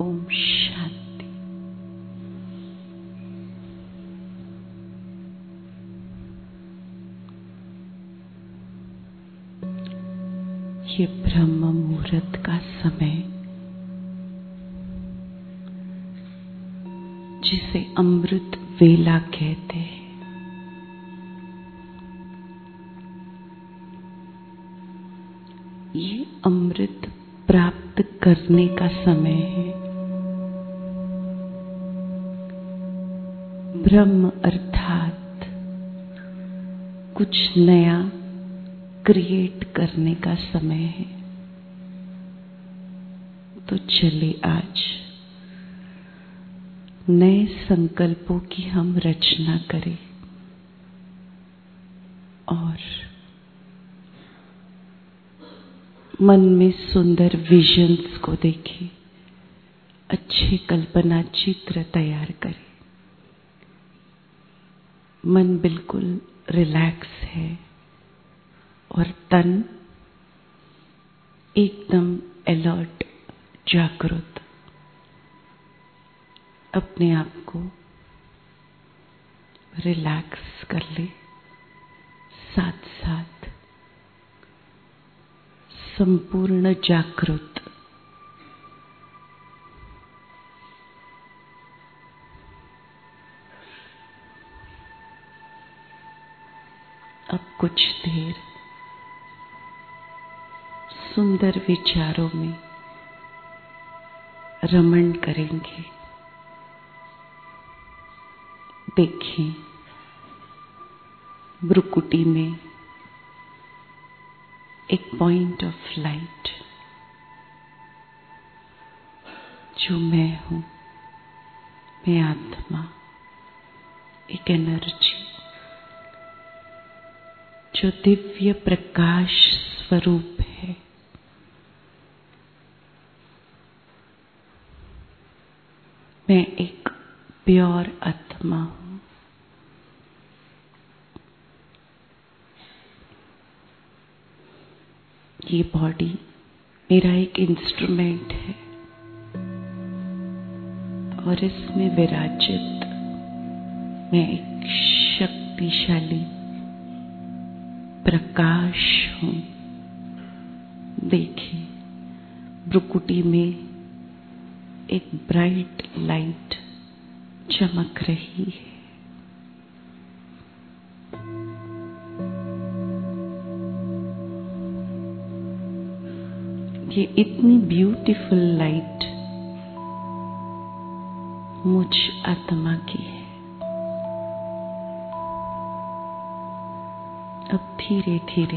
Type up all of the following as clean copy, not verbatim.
ओम शांति। ये ब्रह्म मुहूर्त का समय, जिसे अमृत वेला कहते हैं, ये अमृत प्राप्त करने का समय है। ब्रह्म अर्थात कुछ नया क्रिएट करने का समय है। तो चले आज नए संकल्पों की हम रचना करें और मन में सुंदर विजन्स को देखें, अच्छे कल्पना चित्र तैयार करें। मन बिल्कुल रिलैक्स है और तन एकदम अलर्ट, जागृत। अपने आप को रिलैक्स कर ले, साथ साथ संपूर्ण जागृत। अब कुछ देर सुंदर विचारों में रमण करेंगे। देखें, भ्रुकुटी में एक पॉइंट ऑफ लाइट, जो मैं हूं, मैं आत्मा, एक एनर्जी जो दिव्य प्रकाश स्वरूप है। मैं एक प्योर आत्मा हूं। ये बॉडी मेरा एक इंस्ट्रूमेंट है और इसमें विराजित मैं एक शक्तिशाली प्रकाश हूं। देखिए, भ्रुकुटी में एक ब्राइट लाइट चमक रही है। ये इतनी ब्यूटीफुल लाइट मुझ आत्मा की है। अब धीरे धीरे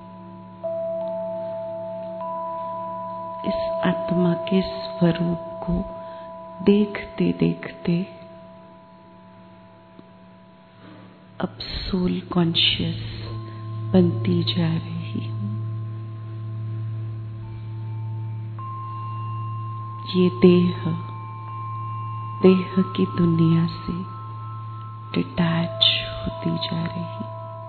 इस आत्मा के स्वरूप को देखते देखते अब सोल कॉन्शियस बनती जा रही हूं। ये देह की दुनिया से डिटैच होती जा रही।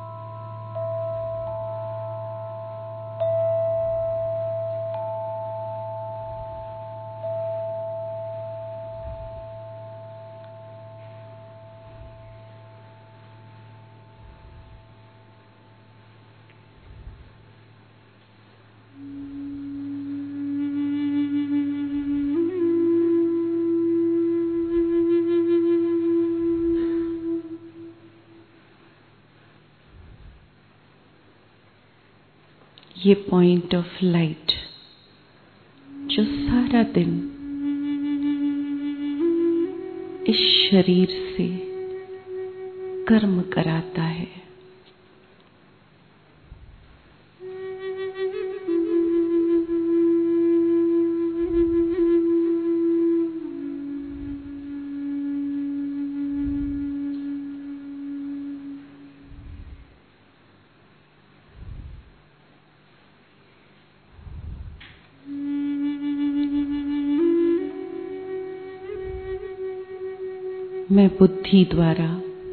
ये पॉइंट ऑफ लाइट जो सारा दिन इस शरीर से कर्म कराता है, मैं बुद्धि द्वारा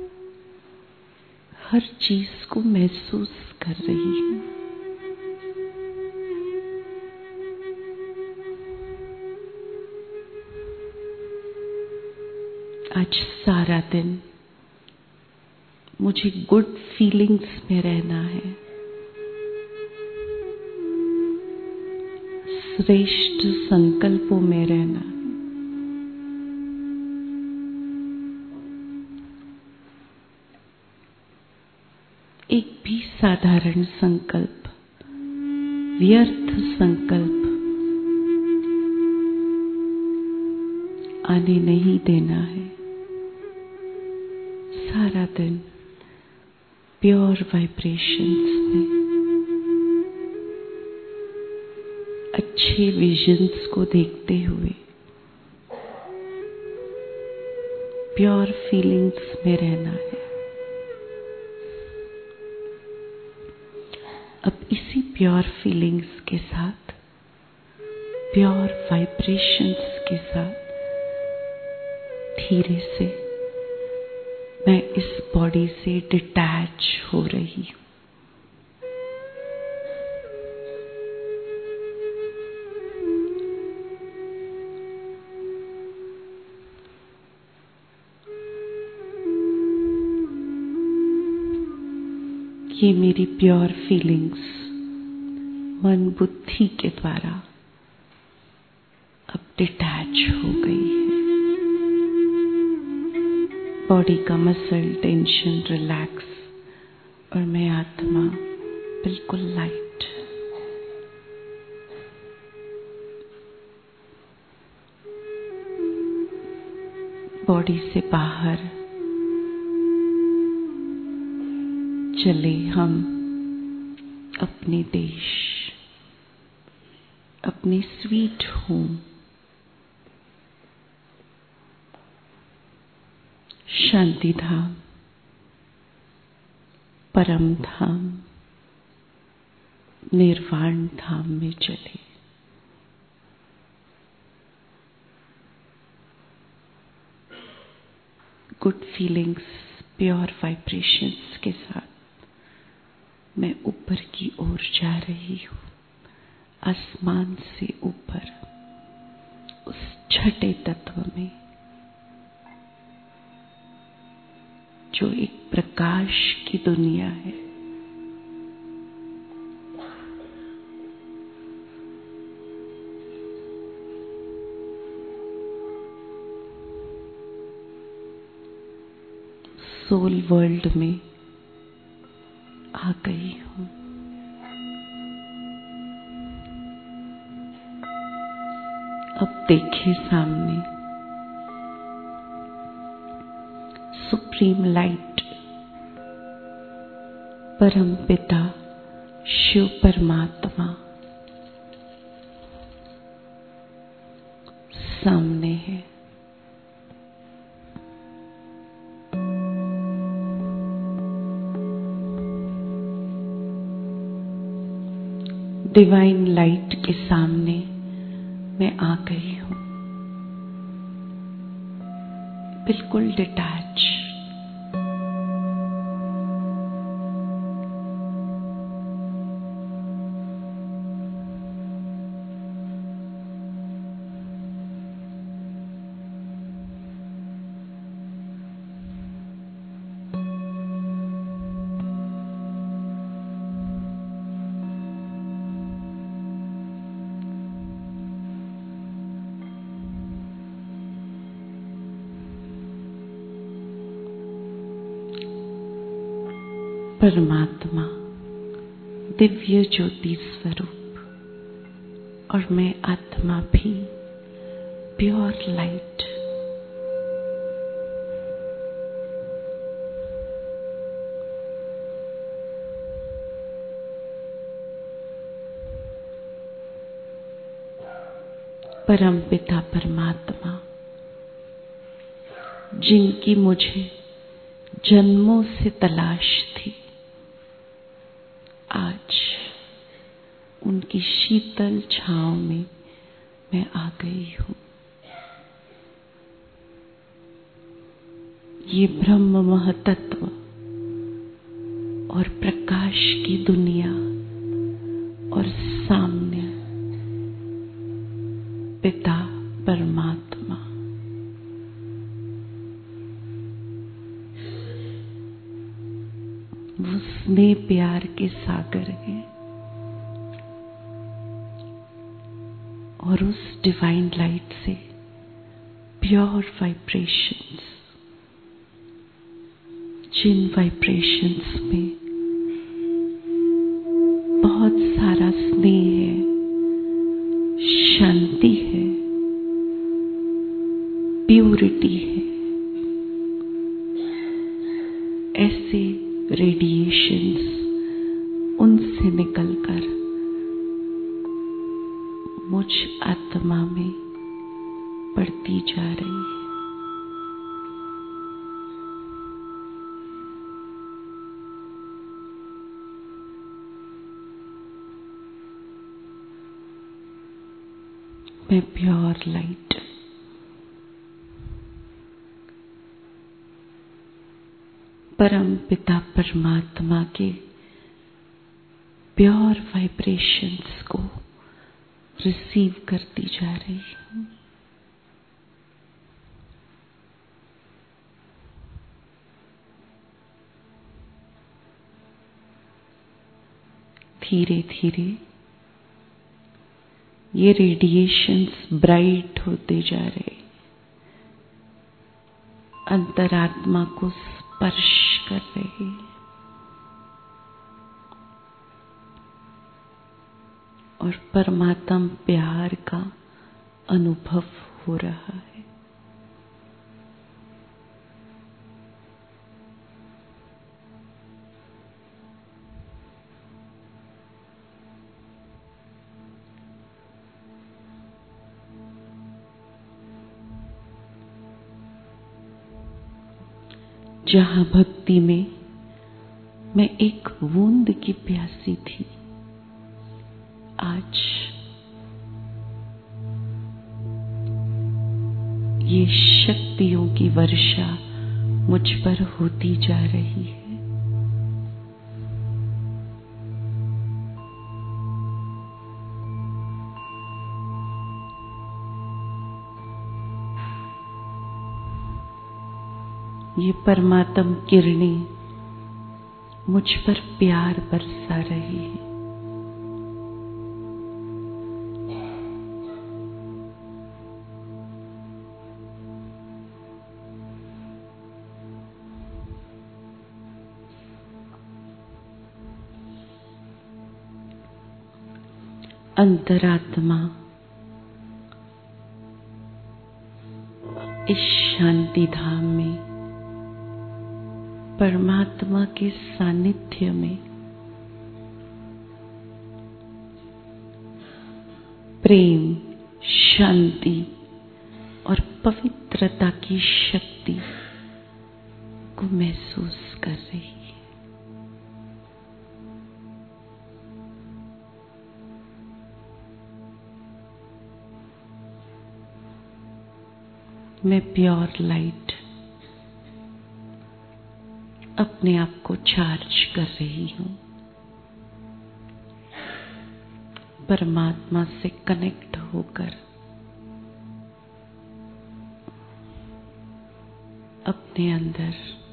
हर चीज को महसूस कर रही हूं। आज सारा दिन मुझे गुड फीलिंग्स में रहना है, श्रेष्ठ संकल्पों में रहना है। एक भी साधारण संकल्प, व्यर्थ संकल्प आने नहीं देना है। सारा दिन प्योर वाइब्रेशंस में अच्छे विजन्स को देखते हुए प्योर फीलिंग्स में रहना है। अब इसी प्योर फीलिंग्स के साथ, प्योर वाइब्रेशंस के साथ धीरे से मैं इस बॉडी से डिटैच हो रही हूं। ये मेरी प्योर फीलिंग्स मन बुद्धि के द्वारा अब डिटैच हो गई है। बॉडी का मसल टेंशन रिलैक्स और मैं आत्मा बिल्कुल लाइट। बॉडी से बाहर चले हम अपने देश, अपने स्वीट होम, शांति धाम, परम धाम, निर्वाण धाम में चले। गुड फीलिंग्स, प्योर वाइब्रेशंस के साथ मैं ऊपर की ओर जा रही हूँ, आसमान से ऊपर, उस छठे तत्व में जो एक प्रकाश की दुनिया है। सोल वर्ल्ड में आ गई हूं। अब देखिए सामने सुप्रीम लाइट, परम पिता शिव परमात्मा सामने है। डिवाइन लाइट के सामने मैं आ गई हूं, बिल्कुल डिटैच। परमात्मा दिव्य ज्योति स्वरूप और मैं आत्मा भी प्योर लाइट। परमपिता परमात्मा जिनकी मुझे जन्मों से तलाश थी, आज उनकी शीतल छांव में मैं आ गई हूं। ये ब्रह्म महतत्व और प्रकाश की दुनिया और सामने पिता परमात्मा स्नेह प्यार के सागर हैं और उस डिवाइन लाइट से प्योर वाइब्रेशंस, जिन वाइब्रेशंस में बहुत सारा स्नेह है, शांति है, प्यूरिटी है, ऐसे रेडिएशंस उनसे निकलकर मुझ आत्मा में पड़ती जा रही है। मैं प्योर लाइट, परम पिता परमात्मा के प्योर वाइब्रेशंस को रिसीव करती जा रही हूँ। धीरे धीरे ये रेडिएशंस ब्राइट होते जा रहे, अंतरात्मा को स्पर्श कर रहे और परमात्मा प्यार का अनुभव हो रहा है। जहां भक्ति में मैं एक बूंद की प्यासी थी, आज ये शक्तियों की वर्षा मुझ पर होती जा रही है। ये परमात्म किरणें मुझ पर प्यार बरसा रही है। अंतरात्मा इस शांति धाम में परमात्मा के सानिध्य में प्रेम, शांति और पवित्रता की शक्ति को महसूस कर रही है। मैं प्योर लाइट अपने आप को चार्ज कर रही हूँ, परमात्मा से कनेक्ट होकर अपने अंदर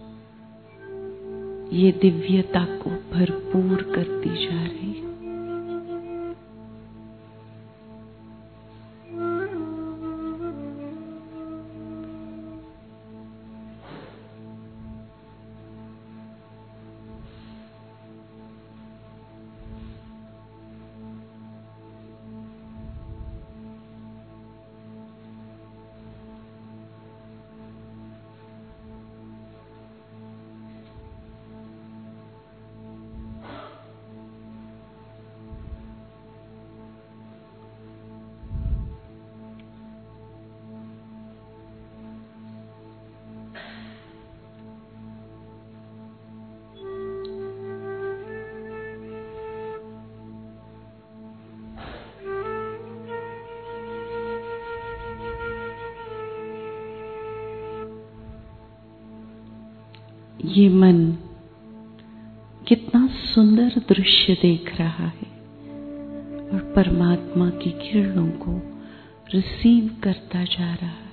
ये दिव्यता को भरपूर करती जा रही हूँ। ये मन कितना सुंदर दृश्य देख रहा है और परमात्मा की किरणों को रिसीव करता जा रहा है।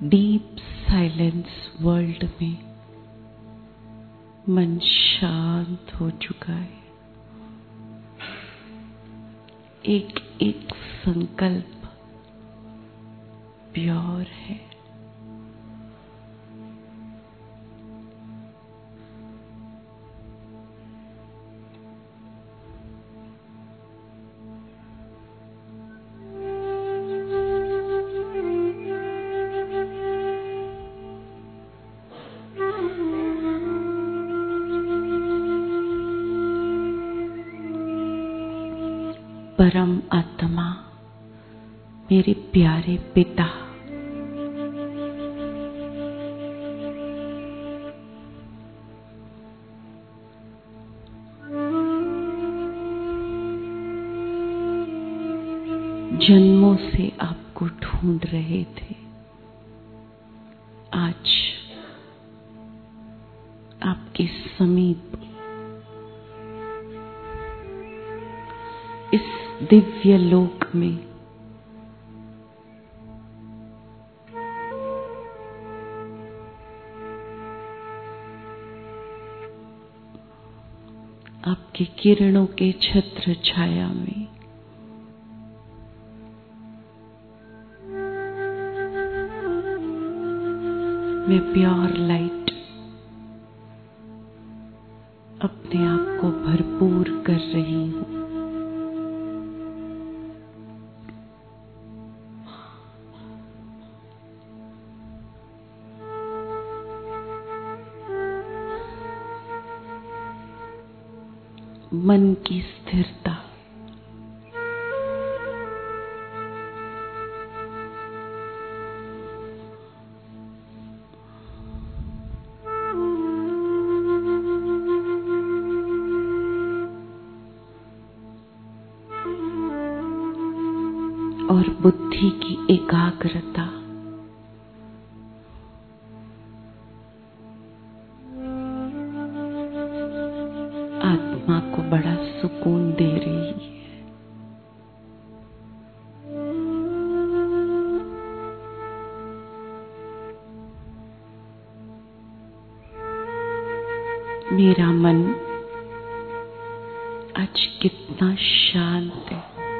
डीप साइलेंस वर्ल्ड में मन शांत हो चुका है। एक एक संकल्प प्योर है। परम आत्मा, मेरे प्यारे पिता, जन्मों से आपको ढूंढ रहे थे। आज आपके समीप इस दिव्य लोक में आपके किरणों के छत्र छाया में मैं प्योर लाइट अपने आप को भरपूर कर रही हूं। मन की स्थिरता, और बुद्धि की एकाग्रता आत्मा को बड़ा सुकून दे रही है। मेरा मन आज कितना शांत है।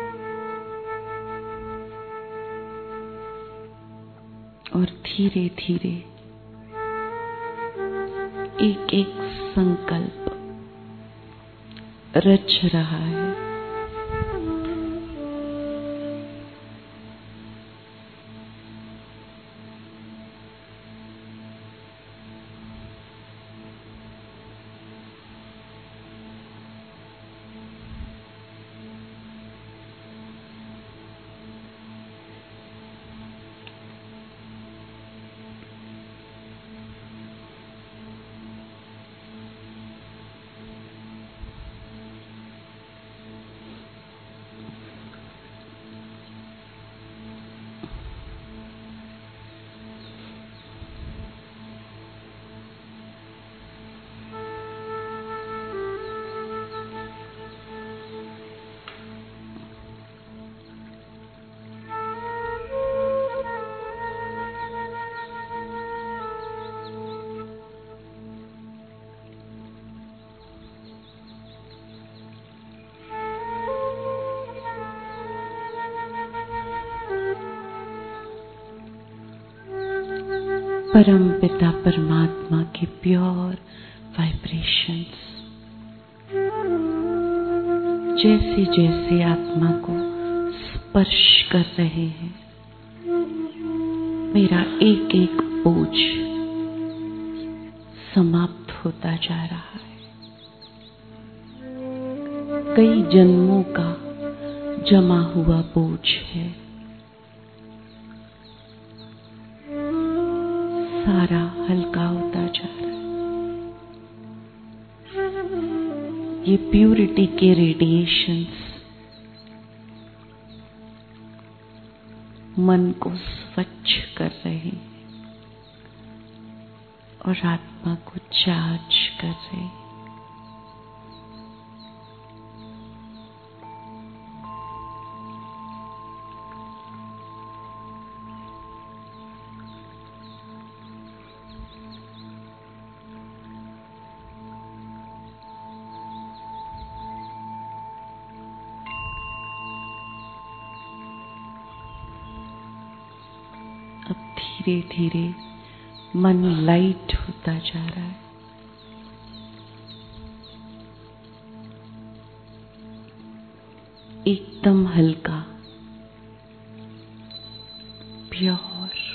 और धीरे धीरे एक एक संकल्प रच रहा है। परम पिता परमात्मा के प्योर वाइब्रेशंस जैसे जैसे आत्मा को स्पर्श कर रहे हैं, मेरा एक एक बोझ समाप्त होता जा रहा है। कई जन्मों का जमा हुआ बोझ है, सारा हल्का होता जा रहा है। ये प्यूरिटी के रेडिएशंस मन को स्वच्छ कर रहे हैं और आत्मा को चार्ज कर रहे हैं। अब धीरे धीरे मन लाइट होता जा रहा है। एकदम हल्का, प्योर।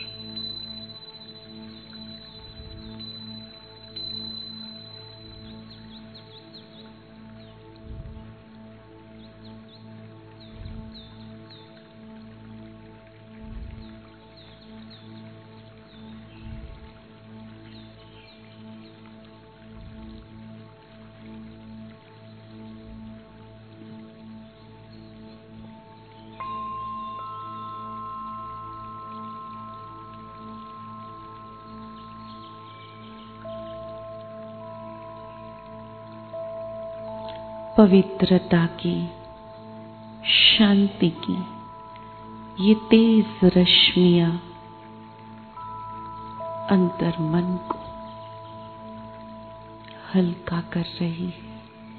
पवित्रता की, शांति की ये तेज रश्मियां अंतर मन को हल्का कर रही है।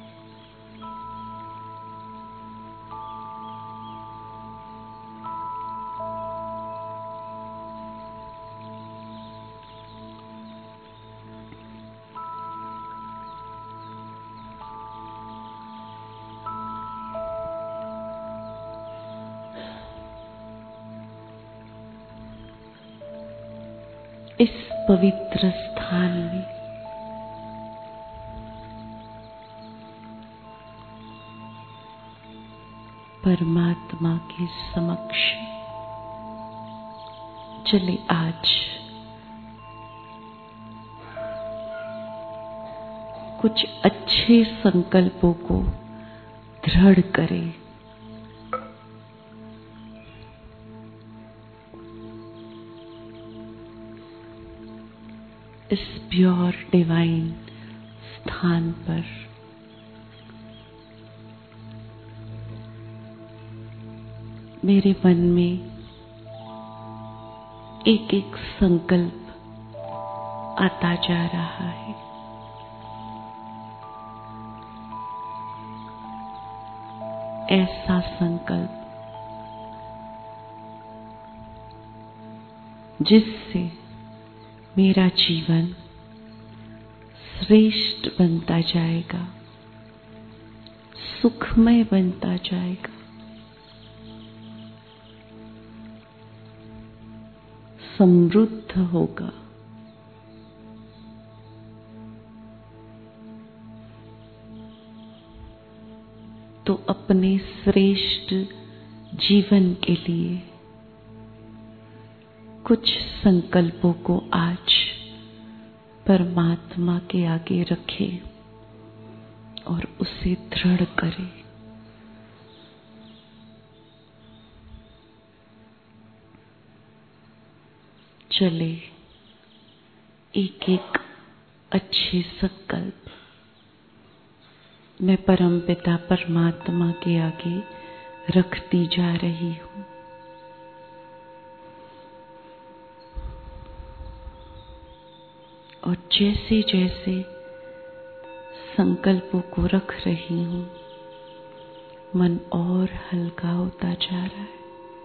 इस पवित्र स्थान में परमात्मा के समक्ष चले आज कुछ अच्छे संकल्पों को दृढ़ करें। इस प्योर डिवाइन स्थान पर मेरे मन में एक एक संकल्प आता जा रहा है। ऐसा संकल्प जिससे मेरा जीवन श्रेष्ठ बनता जाएगा, सुखमय बनता जाएगा, समृद्ध होगा। तो अपने श्रेष्ठ जीवन के लिए कुछ संकल्पों को आज परमात्मा के आगे रखें और उसे दृढ़ करें। चले एक एक अच्छे संकल्प मैं परमपिता परमात्मा के आगे रखती जा रही हूँ। और जैसे जैसे संकल्पों को रख रही हूँ, मन और हल्का होता जा रहा है।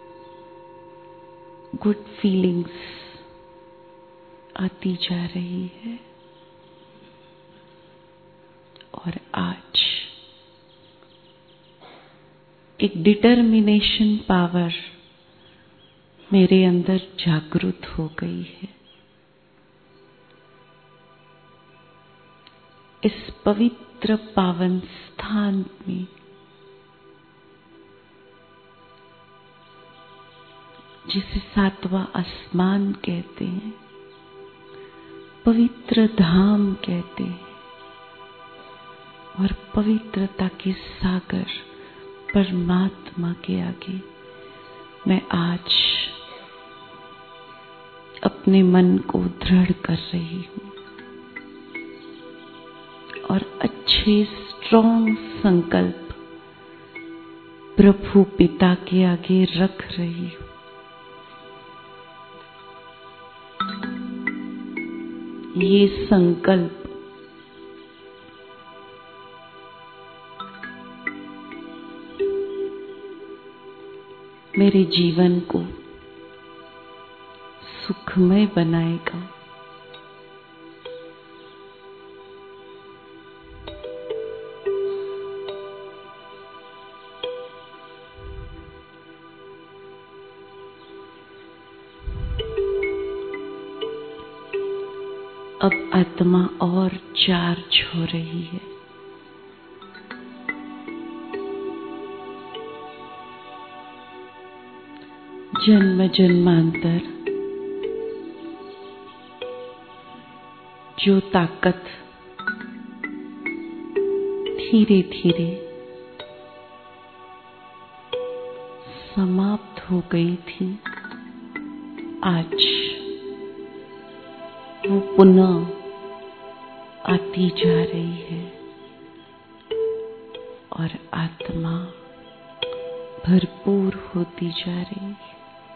गुड फीलिंग्स आती जा रही है। और आज एक डिटर्मिनेशन पावर मेरे अंदर जागृत हो गई है। इस पवित्र पावन स्थान में जिसे सातवां आसमान कहते हैं, पवित्र धाम कहते हैं, और पवित्रता के सागर परमात्मा के आगे मैं आज अपने मन को दृढ़ कर रही हूँ और अच्छे स्ट्रॉन्ग संकल्प प्रभु पिता के आगे रख रही हूँ। ये संकल्प मेरे जीवन को सुखमय बनाएगा। अब आत्मा और चार्ज हो रही है। जन्म जन्मांतर जो ताकत धीरे धीरे समाप्त हो गई थी, आज वो पुनः आती जा रही है और आत्मा भरपूर होती जा रही है।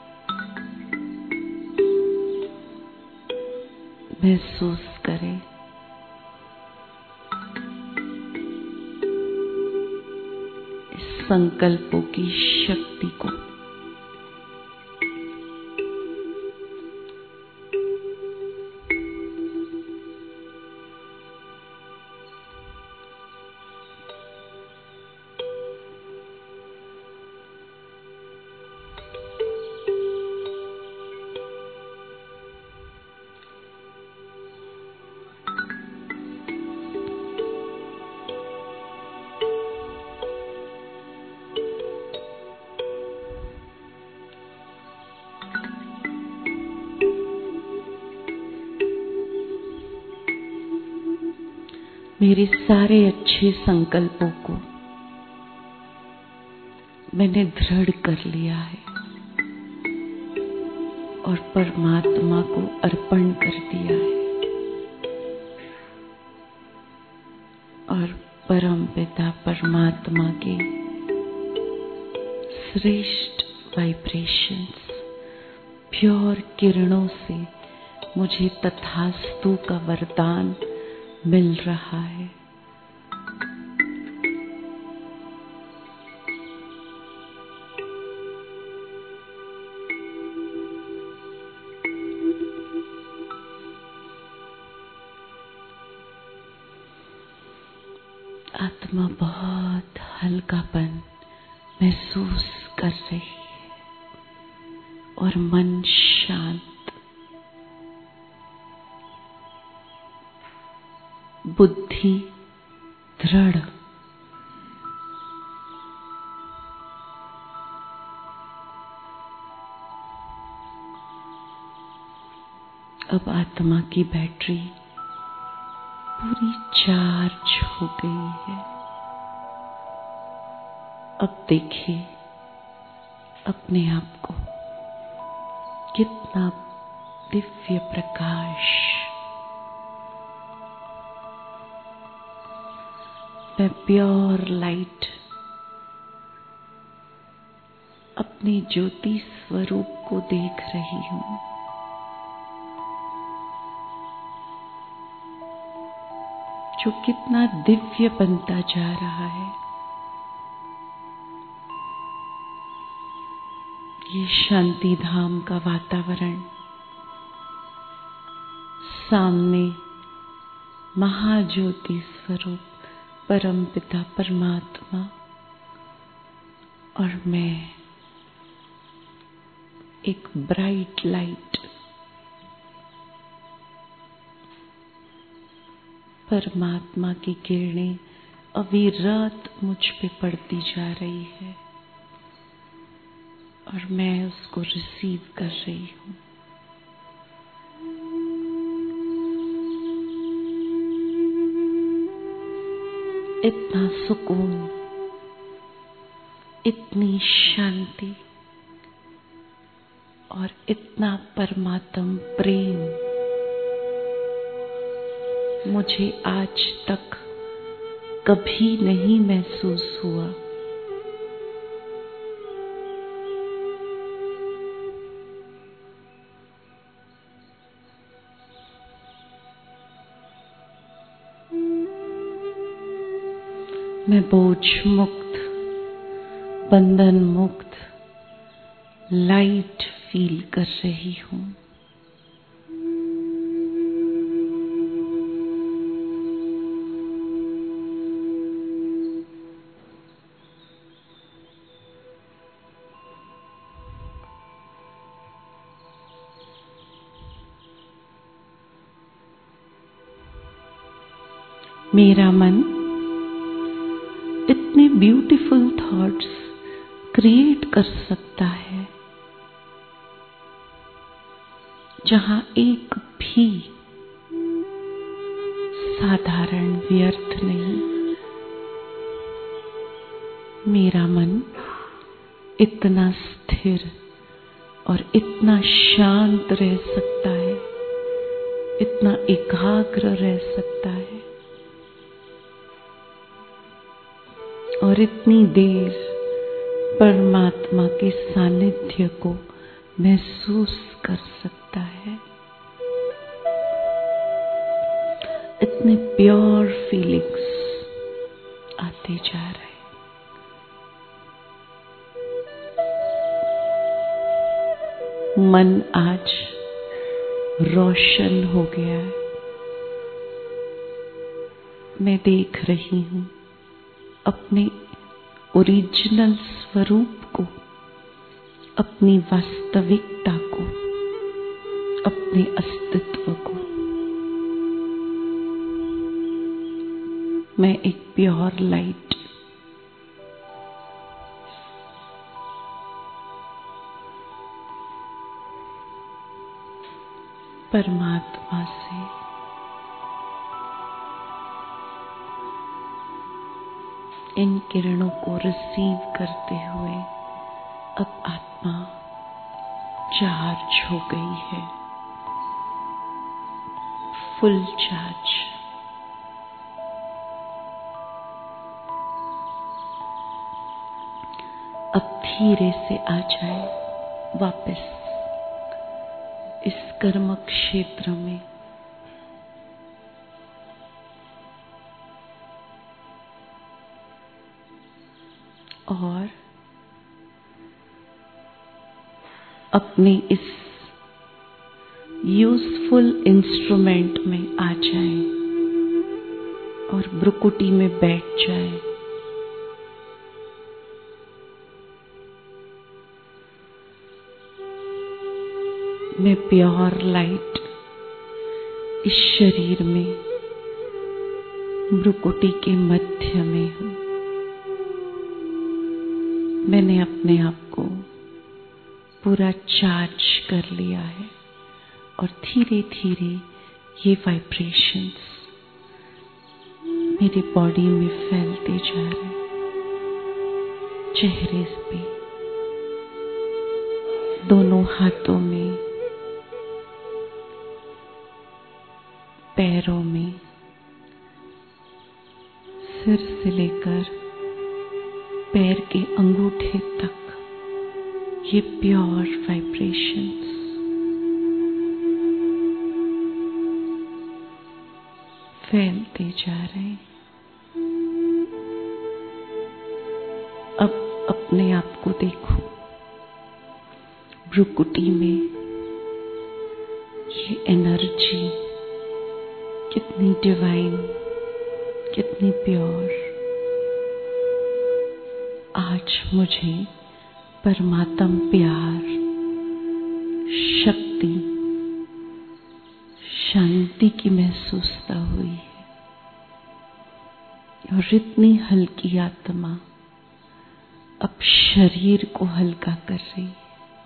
महसूस करें इस संकल्पों की शक्ति को। मेरे सारे अच्छे संकल्पों को मैंने दृढ़ कर लिया है और परमात्मा को अर्पण कर दिया है और परमपिता परमात्मा के श्रेष्ठ वाइब्रेशंस, प्योर किरणों से मुझे तथास्तु का वरदान मिल रहा है। आत्मा बहुत हल्कापन महसूस कर रही है और मन शांत, बुद्धि दृढ़। अब आत्मा की बैटरी पूरी चार्ज हो गई है। अब देखिए अपने आप को, कितना दिव्य प्रकाश। मैं प्योर लाइट अपने ज्योति स्वरूप को देख रही हूँ। जो कितना दिव्य बनता जा रहा है। ये शांति धाम का वातावरण, सामने महाज्योति स्वरूप परमपिता परमात्मा और मैं, एक ब्राइट लाइट परमात्मा की किरणें अविरत मुझ पे पड़ती जा रही है और मैं उसको रिसीव कर रही हूँ। इतना सुकून, इतनी शांति और इतना परमात्म प्रेम मुझे आज तक कभी नहीं महसूस हुआ। मैं बोझ मुक्त, बंधन मुक्त लाइट फील कर रही हूँ। मेरा मन इतने ब्यूटीफुल थॉट्स क्रिएट कर सकता है जहां एक भी साधारण व्यर्थ नहीं। मेरा मन इतना स्थिर और इतना शांत रह सकता है, इतना एकाग्र रह सकता है और इतनी देर परमात्मा के सानिध्य को महसूस कर सकता है। इतने प्योर फीलिंग्स आते जा रहे हैं। मन आज रोशन हो गया है। मैं देख रही हूं अपने ओरिजिनल स्वरूप को, अपनी वास्तविकता को, अपने अस्तित्व को। मैं एक प्योर लाइट, परमात्मा से इन किरणों को रिसीव करते हुए अब आत्मा चार्ज हो गई है, फुल चार्ज। अब धीरे से आ जाए वापस इस कर्म क्षेत्र में। और अपने इस यूजफुल इंस्ट्रूमेंट में आ जाए और भ्रुकुटी में बैठ जाए। मैं प्योर लाइट इस शरीर में भ्रुकुटी के मध्य में हूं। मैंने अपने आप को पूरा चार्ज कर लिया है और धीरे धीरे ये वाइब्रेशंस मेरी बॉडी में फैलते जा रहे हैं। चेहरे पे, दोनों हाथों में, पैरों में, सिर से लेकर पैर के अंगूठे तक ये प्योर वाइब्रेशंस फैलते जा रहे हैं। अब अपने आप को देखो, भ्रुकुटी में ये एनर्जी कितनी डिवाइन, कितनी प्योर। आज मुझे परमात्म प्यार, शक्ति, शांति की महसूसता हुई है और इतनी हल्की आत्मा अब शरीर को हल्का कर रही है।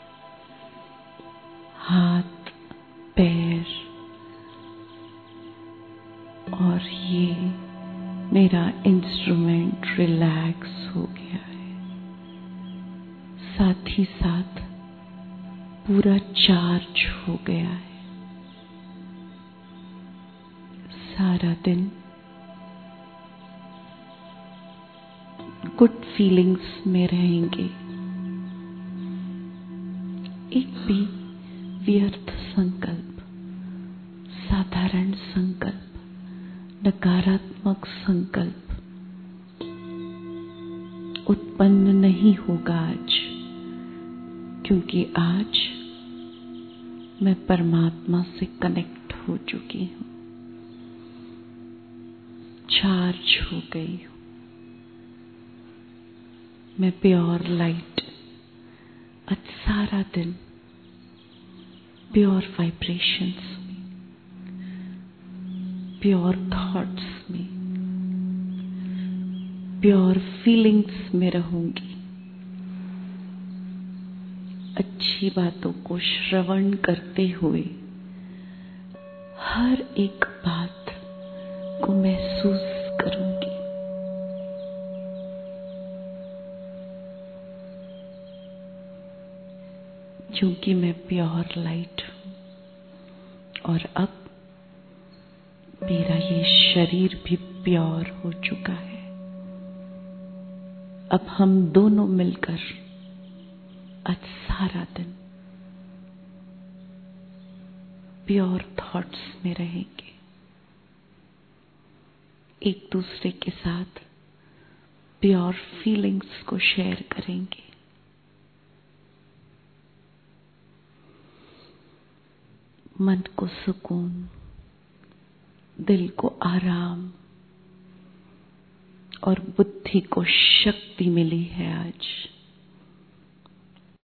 हाथ, पैर और ये मेरा इंस्ट्रूमेंट रिलैक्स हो गया है। साथ ही साथ पूरा चार्ज हो गया है। सारा दिन गुड फीलिंग्स में रहेंगे। एक भी व्यर्थ संकल्प, साधारण संकल्प, नकारात्मक संकल्प उत्पन्न नहीं होगा आज, क्योंकि आज मैं परमात्मा से कनेक्ट हो चुकी हूं, चार्ज हो गई हूं। मैं प्योर लाइट आज सारा दिन प्योर वाइब्रेशंस में, प्योर थॉट्स में प्योर फीलिंग्स में रहूंगी। अच्छी बातों को श्रवण करते हुए हर एक बात को महसूस करूंगी। क्योंकि मैं प्योर लाइट हूं और अब मेरा ये शरीर भी प्योर हो चुका है। अब हम दोनों मिलकर आज सारा दिन प्योर थॉट्स में रहेंगे, एक दूसरे के साथ प्योर फीलिंग्स को शेयर करेंगे। मन को सुकून, दिल को आराम और बुद्धि को शक्ति मिली है आज।